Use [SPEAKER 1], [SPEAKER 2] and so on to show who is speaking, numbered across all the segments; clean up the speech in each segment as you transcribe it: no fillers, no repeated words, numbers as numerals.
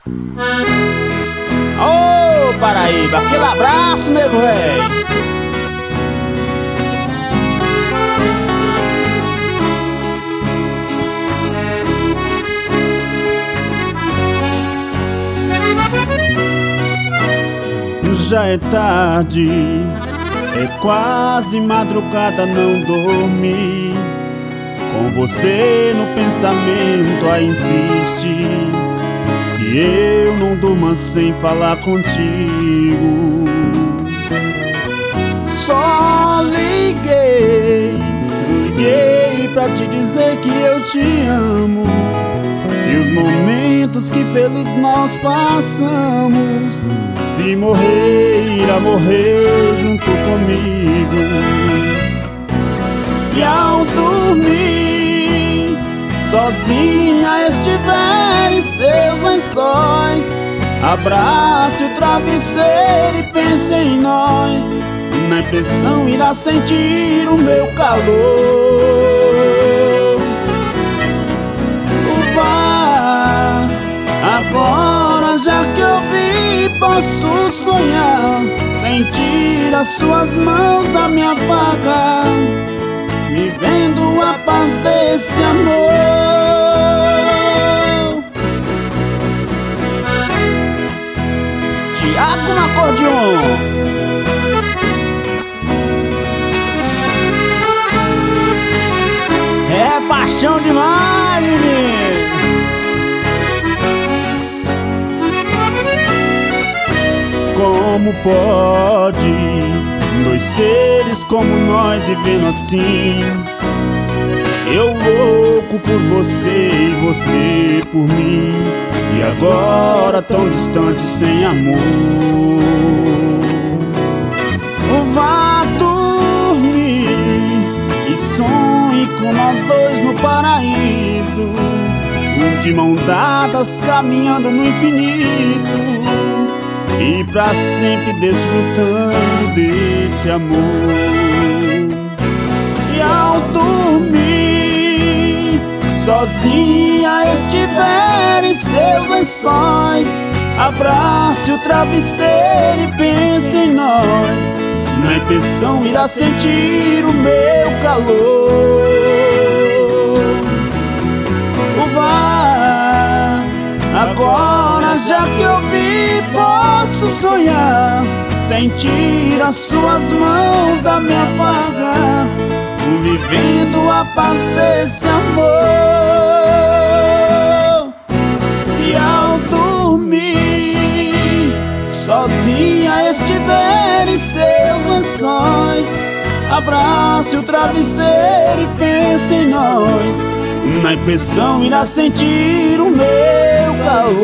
[SPEAKER 1] Ô Paraíba, aquele abraço, nego véi. Já é tarde, é quase madrugada, não dormi. Com você no pensamento aí insiste que eu não durma sem falar contigo. Só liguei pra te dizer que eu te amo, e os momentos que feliz nós passamos. Se morrer, irá morrer junto comigo. E ao dormir, sozinha estiver em seus lençóis, abrace o travesseiro e pense em nós. Na impressão irá sentir o meu calor. Vá agora, já que eu vi, posso sonhar, sentir as suas mãos na minha faca, vivendo a paz desse amor. Tiago no acordeon. É paixão demais, menino. Como pode dois seres como nós vivendo assim? Eu louco por você e você por mim, e agora tão distante sem amor. Vá dormir e sonhe com nós dois no paraíso, de mão dadas caminhando no infinito, e pra sempre desfrutando desse amor. E ao dormir, sozinha estiver em seus lençóis, abrace o travesseiro e pense em nós. Na impressão irá sentir o meu calor. Vá agora, já que eu vi, posso sonhar, sentir as suas mãos a me afagar, vivendo a paz desse amor. E ao dormir, sozinha estiver em seus lençóis, abrace o travesseiro e pense em nós. Na impressão irá sentir o meu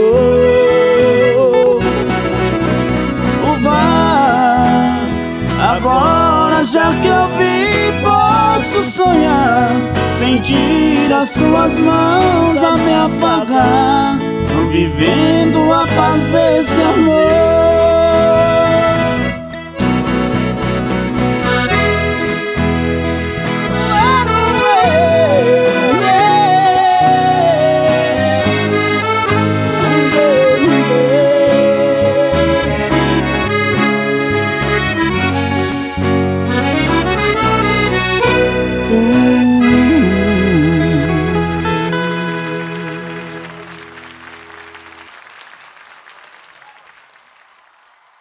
[SPEAKER 1] calor. Vá agora, já que eu vi, posso sonhar, sentir as suas mãos a me afagar, vivendo a paz desse amor.